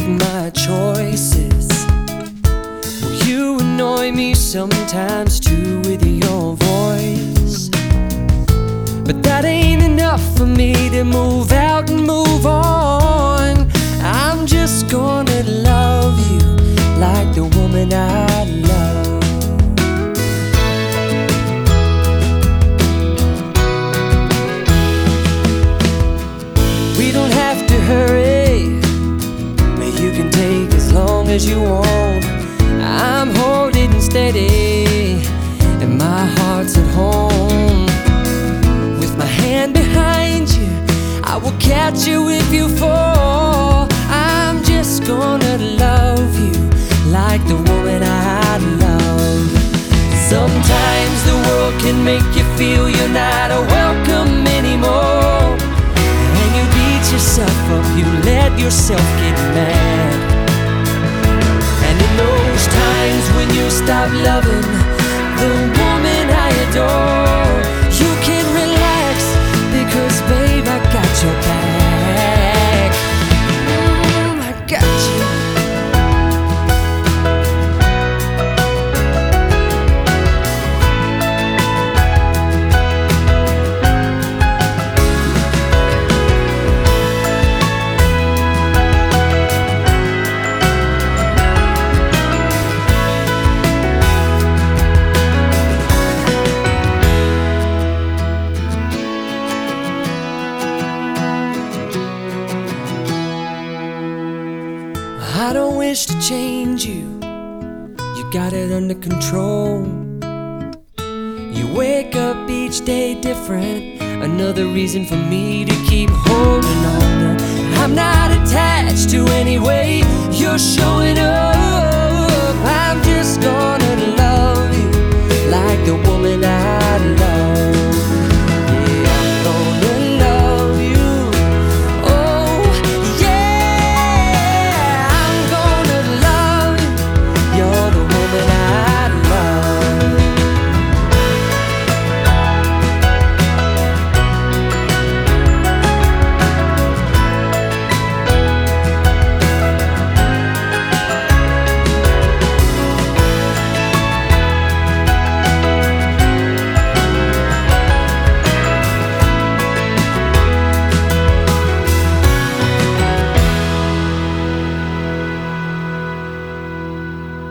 with my choices. Well, you annoy me sometimes too with your voice, but that ain't enough for me to move out and move on. I'm just gonna love you like the woman I love. We don't have to hurry, you can take as long as you want. I'm holding steady and my heart's at home. With my hand behind you, I will catch you if you fall. I'm just gonna love you like the woman I love. Sometimes the world can make you feel you're not welcome anymore, and you beat yourself up, you let yourself get mad. And in those times when you stop loving the woman I adore, you can relax because babe, I got your back. I got you. I don't wish to change you, you got it under control. You wake up each day different, another reason for me to keep holding on. I'm not attached to any way you're showing up.